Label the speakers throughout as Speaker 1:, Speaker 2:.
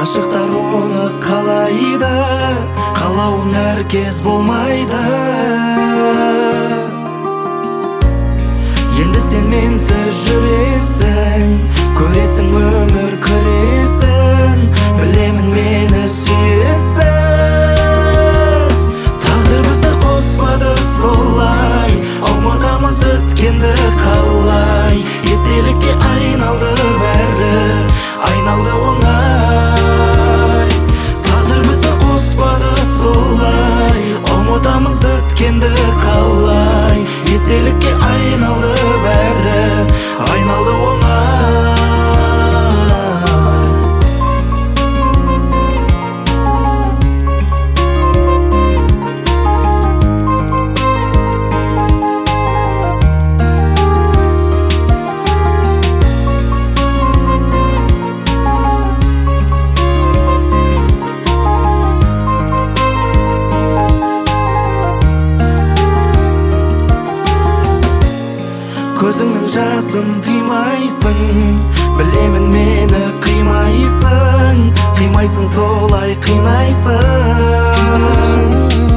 Speaker 1: Ғашықтар оны қалайды, қалауың әркез болмайды. Енді сен менсіз жүресің, көресің өмір күресін, білемін мені сүйесің. Тағдыр бізді қоспады солай, ұмытамыз өткенді қалай. Естелікке айналды бәрі, айналды оңай. Тағдыр бізді қоспады солай, ұмытамыз өткенді қалай. Естелікке айналды бәрі, айналды оңай. Көзіңнің жасын тыймайсың, білемін мені қимайсың. Қимайсың солай қинайсың.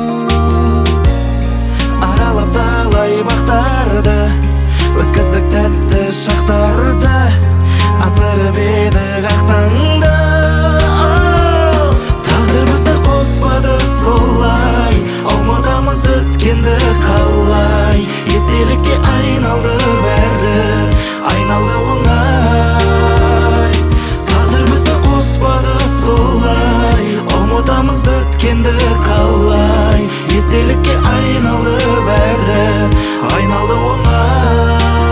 Speaker 1: Аралап талай бақтарды, өткіздік тәтті шақтарды, атырып едік ақ таңды. Тағдыр бізді қоспады солай, ұмытамыз өткенді қалай. Естелікке айналды бәрі, айналды оңай. Тағдыр бізді қоспады солай, ұмытамыз өткенді қалай. Естелікке айналды бәрі, айналды оңай.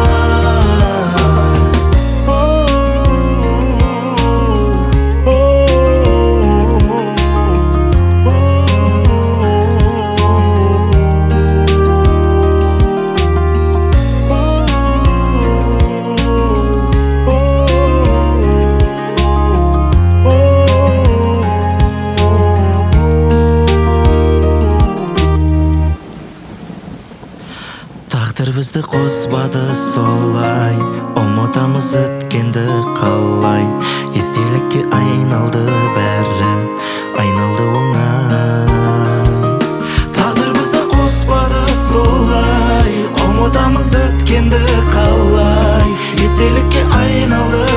Speaker 1: Тағдыр бізді қоспады солай, ұмытамыз өткенді қалай. Естелікке айналды бәрі, айналды оңай. Тағдыр бізді қоспады солай, ұмытамыз өткенді қалай. Естелікке айналды